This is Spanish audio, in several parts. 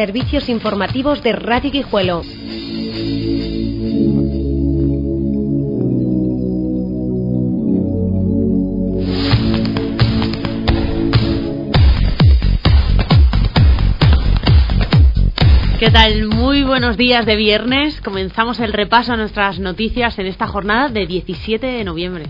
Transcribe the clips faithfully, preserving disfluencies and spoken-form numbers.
Servicios informativos de Radio Guijuelo. ¿Qué tal? Muy buenos días de viernes. Comenzamos el repaso a nuestras noticias en esta jornada de diecisiete de noviembre.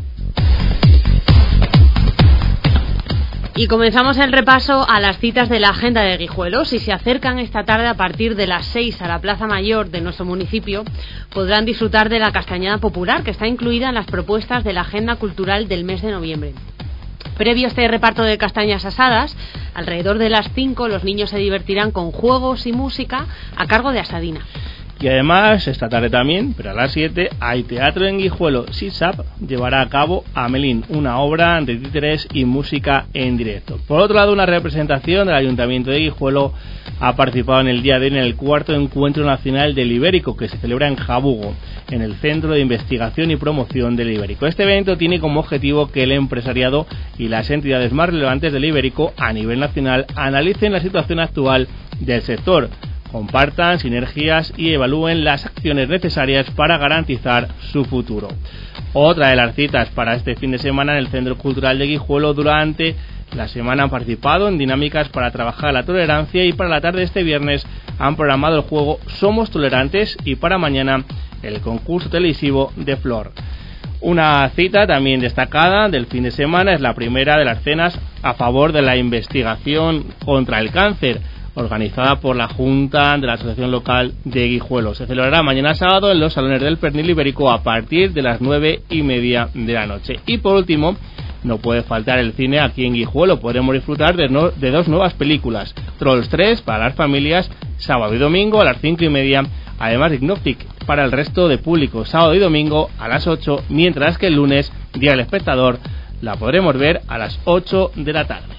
Y comenzamos el repaso a las citas de la agenda de Guijuelo. Si se acercan esta tarde a partir de las seis a la Plaza Mayor de nuestro municipio, podrán disfrutar de la castañada popular, que está incluida en las propuestas de la agenda cultural del mes de noviembre. Previo a este reparto de castañas asadas, alrededor de las cinco los niños se divertirán con juegos y música a cargo de Asadina. Y además, esta tarde también, pero a las siete, hay teatro en Guijuelo. SISAP llevará a cabo Amelín, una obra de títeres y música en directo. Por otro lado, una representación del Ayuntamiento de Guijuelo ha participado en el día de hoy en el cuarto Encuentro Nacional del Ibérico, que se celebra en Jabugo, en el Centro de Investigación y Promoción del Ibérico. Este evento tiene como objetivo que el empresariado y las entidades más relevantes del Ibérico a nivel nacional analicen la situación actual del sector, compartan sinergias y evalúen las acciones necesarias para garantizar su futuro. Otra de las citas para este fin de semana en el Centro Cultural de Guijuelo: durante la semana han participado en dinámicas para trabajar la tolerancia, y para la tarde de este viernes han programado el juego Somos Tolerantes, y para mañana el concurso televisivo de Flor. Una cita también destacada del fin de semana es la primera de las cenas a favor de la investigación contra el cáncer, organizada por la Junta de la Asociación Local de Guijuelo. Se celebrará mañana sábado en los salones del Pernil Ibérico a partir de las nueve y media de la noche. Y por último, no puede faltar el cine aquí en Guijuelo. Podremos disfrutar de, no, de dos nuevas películas: Trolls tres para las familias, sábado y domingo a las cinco y media, además de Gnoptic para el resto de público, sábado y domingo a las ocho, mientras que el lunes, Día del Espectador, la podremos ver a las ocho de la tarde.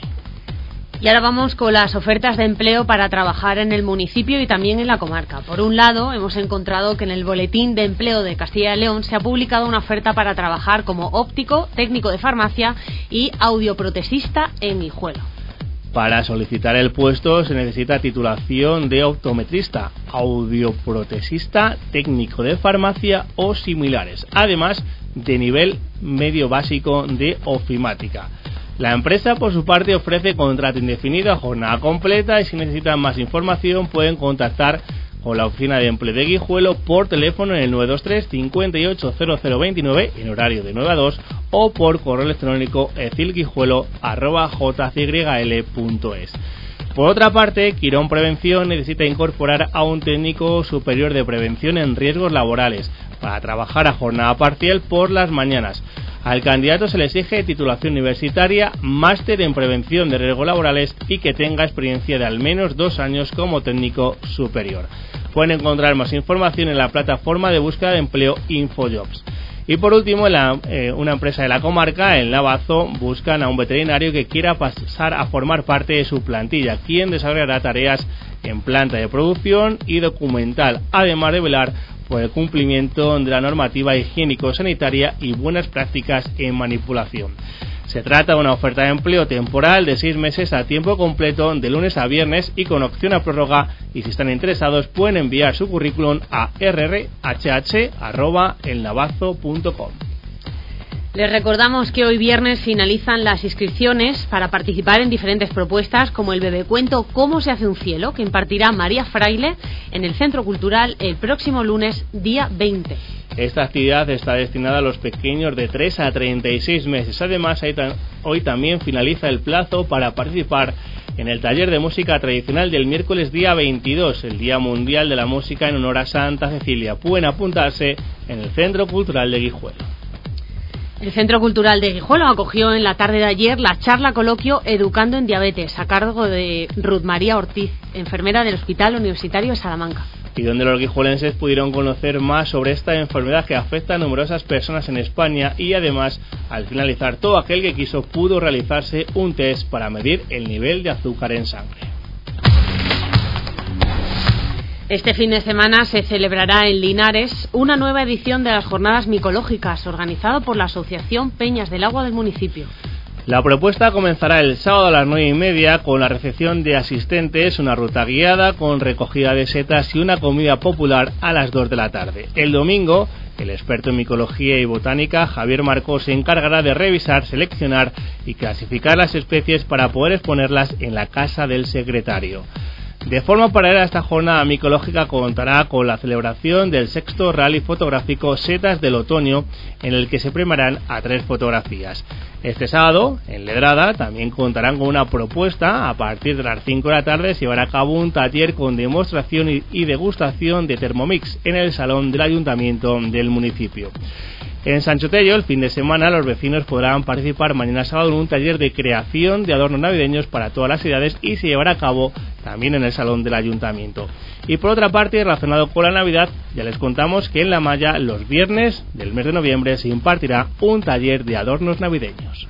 Y ahora vamos con las ofertas de empleo para trabajar en el municipio y también en la comarca. Por un lado, hemos encontrado que en el Boletín de Empleo de Castilla y León se ha publicado una oferta para trabajar como óptico, técnico de farmacia y audioprotesista en Guijuelo. Para solicitar el puesto se necesita titulación de optometrista, audioprotesista, técnico de farmacia o similares, además de nivel medio básico de ofimática. La empresa, por su parte, ofrece contrato indefinido a jornada completa, y si necesitan más información pueden contactar con la oficina de empleo de Guijuelo por teléfono en el nueve dos tres, cincuenta y ocho, cero cero veintinueve en horario de nueve a dos, o por correo electrónico ecilguijuelo arroba j c y l punto es. Por otra parte, Quirón Prevención necesita incorporar a un técnico superior de prevención en riesgos laborales para trabajar a jornada parcial por las mañanas. Al candidato se le exige titulación universitaria, máster en prevención de riesgos laborales y que tenga experiencia de al menos dos años como técnico superior. Pueden encontrar más información en la plataforma de búsqueda de empleo InfoJobs. Y por último, la, eh, una empresa de la comarca, en Navazo, buscan a un veterinario que quiera pasar a formar parte de su plantilla, quien desarrollará tareas en planta de producción y documental, además de velar por el cumplimiento de la normativa higiénico-sanitaria y buenas prácticas en manipulación. Se trata de una oferta de empleo temporal de seis meses a tiempo completo, de lunes a viernes y con opción a prórroga, y si están interesados pueden enviar su currículum a r r h h arroba el navazo punto com. Les recordamos que hoy viernes finalizan las inscripciones para participar en diferentes propuestas, como el bebecuento Cómo se hace un cielo, que impartirá María Fraile en el Centro Cultural el próximo lunes, día veinte. Esta actividad está destinada a los pequeños de tres a treinta y seis meses. Además, hoy también finaliza el plazo para participar en el taller de música tradicional del miércoles día veintidós, el Día Mundial de la Música en honor a Santa Cecilia. Pueden apuntarse en el Centro Cultural de Guijuelo. El Centro Cultural de Guijuelo acogió en la tarde de ayer la charla coloquio Educando en Diabetes, a cargo de Ruth María Ortiz, enfermera del Hospital Universitario de Salamanca. Y donde los guijuelenses pudieron conocer más sobre esta enfermedad que afecta a numerosas personas en España, y además, al finalizar, todo aquel que quiso pudo realizarse un test para medir el nivel de azúcar en sangre. Este fin de semana se celebrará en Linares una nueva edición de las Jornadas Micológicas, organizado por la Asociación Peñas del Agua del municipio. La propuesta comenzará el sábado a las nueve y media con la recepción de asistentes, una ruta guiada con recogida de setas y una comida popular a las dos de la tarde. El domingo, el experto en micología y botánica Javier Marcos se encargará de revisar, seleccionar y clasificar las especies para poder exponerlas en la casa del secretario. De forma paralela a esta jornada micológica contará con la celebración del sexto rally fotográfico Setas del Otoño, en el que se premiarán a tres fotografías. Este sábado, en Ledrada, también contarán con una propuesta. A partir de las cinco de la tarde se llevará a cabo un taller con demostración y degustación de Thermomix en el salón del ayuntamiento del municipio. En Sancho Tello, el fin de semana, los vecinos podrán participar mañana sábado en un taller de creación de adornos navideños para todas las edades y se llevará a cabo también en el salón del ayuntamiento. Y por otra parte, relacionado con la Navidad, ya les contamos que en La Malla, los viernes del mes de noviembre, se impartirá un taller de adornos navideños.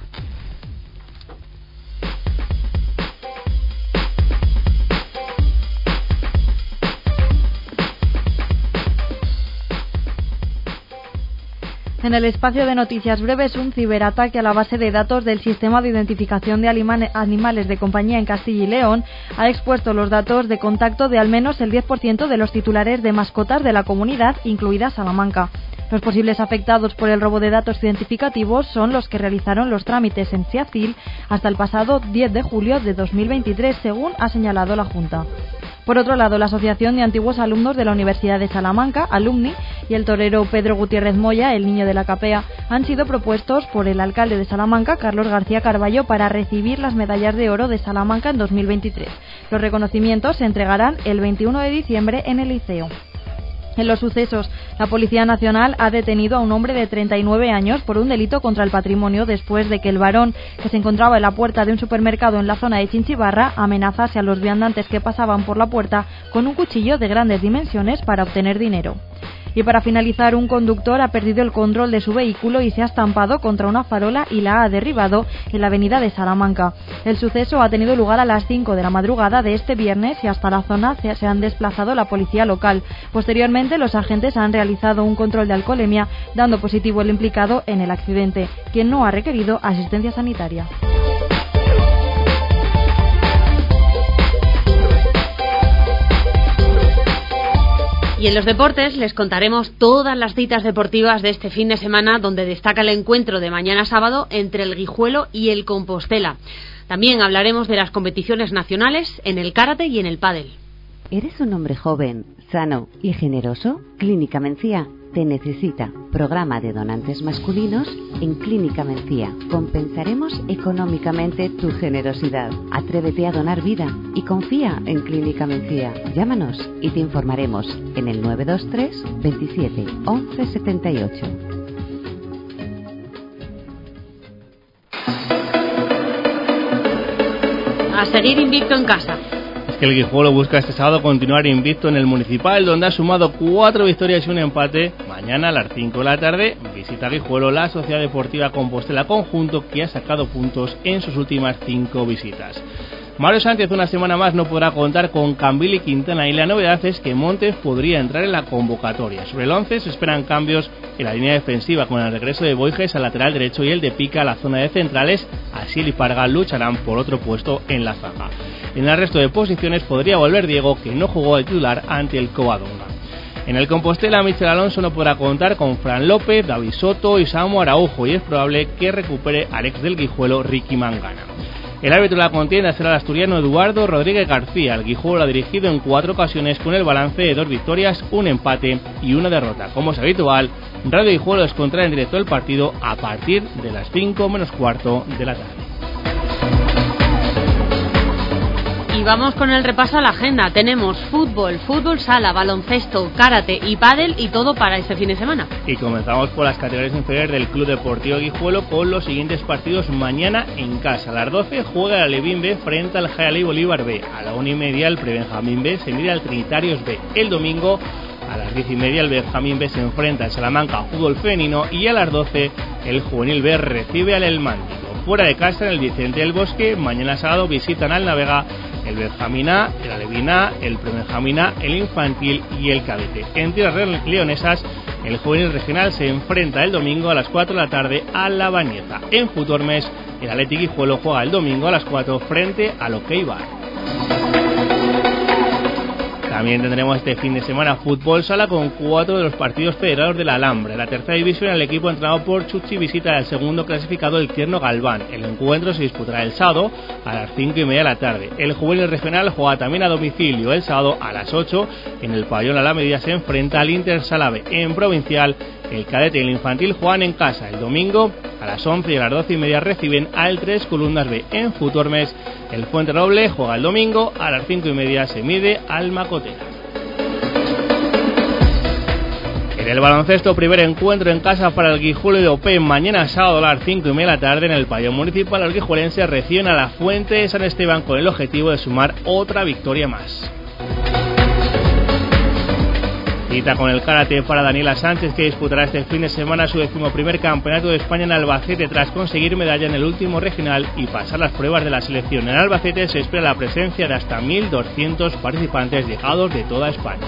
En el espacio de noticias breves, un ciberataque a la base de datos del Sistema de Identificación de Animales de Compañía en Castilla y León ha expuesto los datos de contacto de al menos el diez por ciento de los titulares de mascotas de la comunidad, incluida Salamanca. Los posibles afectados por el robo de datos identificativos son los que realizaron los trámites en CIACIL hasta el pasado diez de julio de dos mil veintitrés, según ha señalado la Junta. Por otro lado, la Asociación de Antiguos Alumnos de la Universidad de Salamanca, Alumni, y el torero Pedro Gutiérrez Moya, el niño de la capea, han sido propuestos por el alcalde de Salamanca, Carlos García Carballo, para recibir las medallas de oro de Salamanca en dos mil veintitrés. Los reconocimientos se entregarán el veintiuno de diciembre en el Liceo. En los sucesos, la Policía Nacional ha detenido a un hombre de treinta y nueve años por un delito contra el patrimonio después de que el varón, que se encontraba en la puerta de un supermercado en la zona de Chinchibarra, amenazase a los viandantes que pasaban por la puerta con un cuchillo de grandes dimensiones para obtener dinero. Y para finalizar, un conductor ha perdido el control de su vehículo y se ha estampado contra una farola y la ha derribado en la avenida de Salamanca. El suceso ha tenido lugar a las cinco de la madrugada de este viernes y hasta la zona se han desplazado la policía local. Posteriormente, los agentes han realizado un control de alcoholemia, dando positivo el implicado en el accidente, quien no ha requerido asistencia sanitaria. Y en los deportes les contaremos todas las citas deportivas de este fin de semana, donde destaca el encuentro de mañana sábado entre el Guijuelo y el Compostela. También hablaremos de las competiciones nacionales en el karate y en el pádel. ¿Eres un hombre joven, sano y generoso? Clínica Mencía te necesita. Programa de donantes masculinos en Clínica Mencía. Compensaremos económicamente tu generosidad. Atrévete a donar vida y confía en Clínica Mencía. Llámanos y te informaremos en el nueve dos tres, veintisiete, once setenta y ocho. A seguir invicto en casa. Es que el Guijuelo busca este sábado continuar invicto en el Municipal, donde ha sumado cuatro victorias y un empate. Mañana a las cinco de la tarde visita Guijuelo la Sociedad Deportiva Compostela Conjunto, que ha sacado puntos en sus últimas cinco visitas. Mario Sánchez una semana más no podrá contar con Cambil y Quintana, y la novedad es que Montes podría entrar en la convocatoria. Sobre el once se esperan cambios en la línea defensiva, con el regreso de Boiges al lateral derecho y el de Pica a la zona de centrales. Asiel y Parga lucharán por otro puesto en la zaga. En el resto de posiciones podría volver Diego, que no jugó de titular ante el Covadonga. En el Compostela, Michel Alonso no podrá contar con Fran López, David Soto y Samu Araujo, y es probable que recupere al ex del Guijuelo, Ricky Mangana. El árbitro de la contienda será el asturiano Eduardo Rodríguez García. El Guijuelo lo ha dirigido en cuatro ocasiones con el balance de dos victorias, un empate y una derrota. Como es habitual, Radio Guijuelo les contará en directo el partido a partir de las cinco menos cuarto de la tarde. Y vamos con el repaso a la agenda. Tenemos fútbol, fútbol sala, baloncesto, karate y pádel, y todo para este fin de semana. Y comenzamos por las categorías inferiores del Club Deportivo Guijuelo con los siguientes partidos mañana en casa. A las doce juega el Alevín B frente al Jayaley Bolívar B. A la una y media el Prebenjamín B se mide al Trinitarios B. El domingo a las diez y media el Benjamín B se enfrenta al Salamanca Fútbol Femenino, y a las doce el Juvenil B recibe al El Mántico. Fuera de casa en el Vicente del Bosque, mañana sábado visitan al Navega el Benjamín A, el Alevín A, el Prebenjamín A, el Infantil y el Cadete. En tierras leonesas, El juvenil regional se enfrenta el domingo a las cuatro de la tarde a La Bañeza. En Futormes, el Athletic Guijuelo juega el domingo a las cuatro frente al OK Bar. También tendremos este fin de semana fútbol sala con cuatro de los partidos federados de la Alhambra. En la tercera división, el equipo entrenado por Chuchi visita al segundo clasificado, el Tierno Galván. El encuentro se disputará el sábado a las cinco y media de la tarde. El juvenil regional juega también a domicilio el sábado a las ocho. En el pabellón a la medida se enfrenta al Inter Salave. En provincial, el cadete y el infantil juegan en casa. El domingo a las once y a las doce y media reciben al Tres Columnas B. En Futormes, el Fuenterroble juega el domingo a las cinco y media, se mide al Macotera. En el baloncesto, primer encuentro en casa para el Guijuelo de Open. Mañana sábado a las cinco y media de la tarde en el pabellón municipal, los guijuelenses reciben a la Fuente de San Esteban con el objetivo de sumar otra victoria más. Cita con el karate para Daniela Sánchez, que disputará este fin de semana su decimoprimer campeonato de España en Albacete tras conseguir medalla en el último regional y pasar las pruebas de la selección. En Albacete se espera la presencia de hasta mil doscientos participantes llegados de toda España.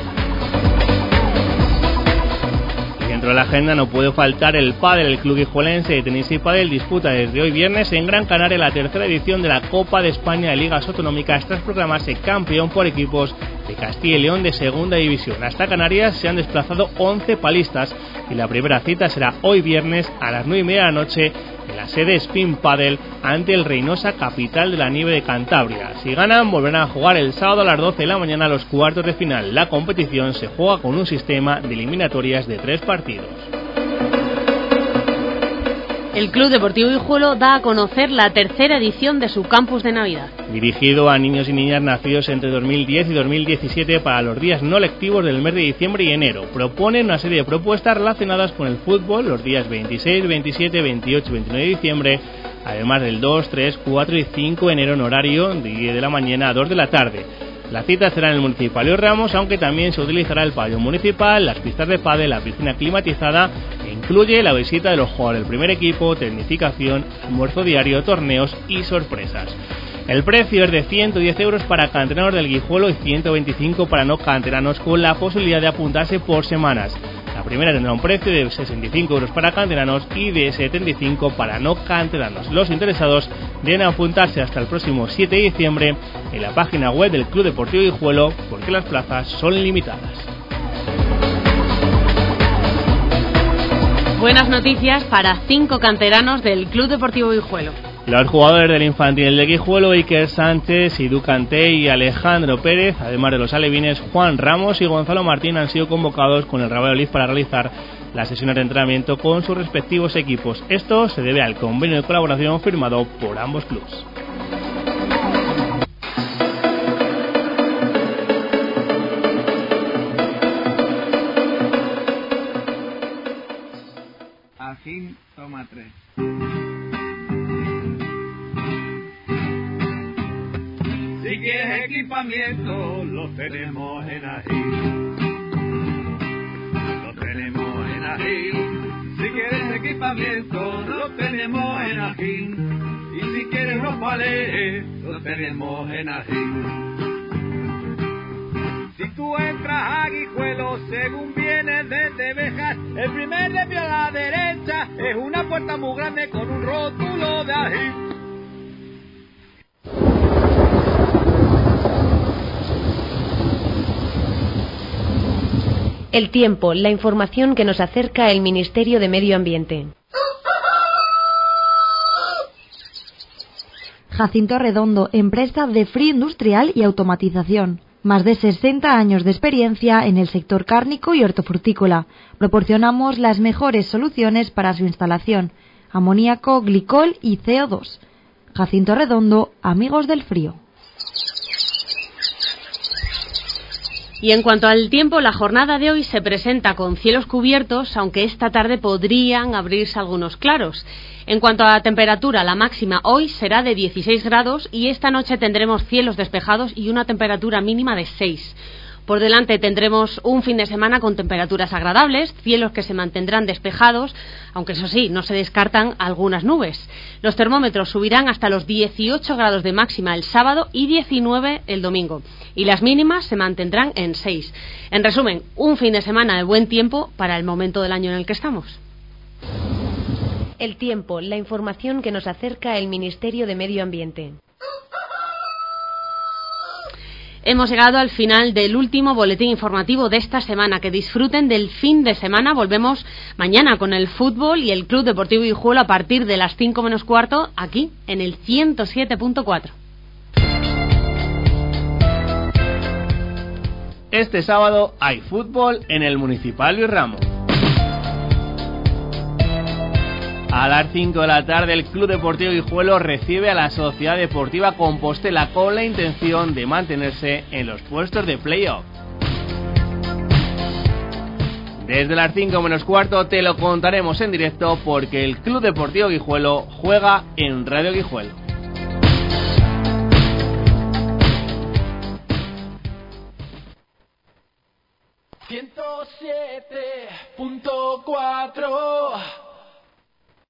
Y dentro de la agenda no puede faltar el pádel. El club guijuelense de tenis y pádel disputa desde hoy viernes en Gran Canaria la tercera edición de la Copa de España de Ligas Autonómicas tras proclamarse campeón por equipos de Castilla y León de segunda división. Hasta Canarias se han desplazado once palistas y la primera cita será hoy viernes a las nueve y media de la noche en la sede Spin Padel ante el Reynosa, capital de la nieve de Cantabria. Si ganan, volverán a jugar el sábado a las doce de la mañana los cuartos de final. La competición se juega con un sistema de eliminatorias de tres partidos. El Club Deportivo Guijuelo da a conocer la tercera edición de su campus de Navidad. Dirigido a niños y niñas nacidos entre dos mil diez y dos mil diecisiete para los días no lectivos del mes de diciembre y enero. Propone una serie de propuestas relacionadas con el fútbol los días veintiséis, veintisiete, veintiocho y veintinueve de diciembre, además del dos, tres, cuatro y cinco de enero en horario de diez de la mañana a dos de la tarde. La cita será en el Municipal Ramos, aunque también se utilizará el pabellón municipal, las pistas de pádel, la piscina climatizada e incluye la visita de los jugadores del primer equipo, tecnificación, almuerzo diario, torneos y sorpresas. El precio es de ciento diez euros para canteranos del Guijuelo y ciento veinticinco para no canteranos, con la posibilidad de apuntarse por semanas. La primera tendrá un precio de sesenta y cinco euros para canteranos y de setenta y cinco para no canteranos. Los interesados deben apuntarse hasta el próximo siete de diciembre en la página web del Club Deportivo Guijuelo, porque las plazas son limitadas. Buenas noticias para cinco canteranos del Club Deportivo Guijuelo. Los jugadores del infantil de Guijuelo, Iker Sánchez, Idu Canté y Alejandro Pérez, además de los alevines Juan Ramos y Gonzalo Martín, han sido convocados con el Real Valladolid para realizar las sesiones de entrenamiento con sus respectivos equipos. Esto se debe al convenio de colaboración firmado por ambos clubes. Ajín, toma tres. Si quieres equipamiento, lo tenemos en Ajín. Lo tenemos en Ajín. Si quieres equipamiento, lo tenemos en Ajín. Y si quieres unos palés, lo tenemos en Ajín. Si tú entras a Guijuelo, según vienes desde Bejas, el primer desvío a la derecha es una puerta muy grande con un rótulo de Ajín. El tiempo, la información que nos acerca el Ministerio de Medio Ambiente. Jacinto Redondo, empresa de frío industrial y automatización. Más de sesenta años de experiencia en el sector cárnico y hortofrutícola. Proporcionamos las mejores soluciones para su instalación: amoníaco, glicol y C O dos. Jacinto Redondo, amigos del frío. Y en cuanto al tiempo, la jornada de hoy se presenta con cielos cubiertos, aunque esta tarde podrían abrirse algunos claros. En cuanto a la temperatura, la máxima hoy será de dieciséis grados y esta noche tendremos cielos despejados y una temperatura mínima de seis. Por delante tendremos un fin de semana con temperaturas agradables, cielos que se mantendrán despejados, aunque eso sí, no se descartan algunas nubes. Los termómetros subirán hasta los dieciocho grados de máxima el sábado y diecinueve el domingo, y las mínimas se mantendrán en seis. En resumen, un fin de semana de buen tiempo para el momento del año en el que estamos. El tiempo, la información que nos acerca el Ministerio de Medio Ambiente. Hemos llegado al final del último boletín informativo de esta semana. Que disfruten del fin de semana. Volvemos mañana con el fútbol y el Club Deportivo Guijuelo a partir de las cinco menos cuarto, aquí en el ciento siete punto cuatro. Este sábado hay fútbol en el Municipal Luis Ramos. A las cinco de la tarde el Club Deportivo Guijuelo recibe a la Sociedad Deportiva Compostela con la intención de mantenerse en los puestos de playoff. Desde las cinco menos cuarto te lo contaremos en directo porque el Club Deportivo Guijuelo juega en Radio Guijuelo. ciento siete punto cuatro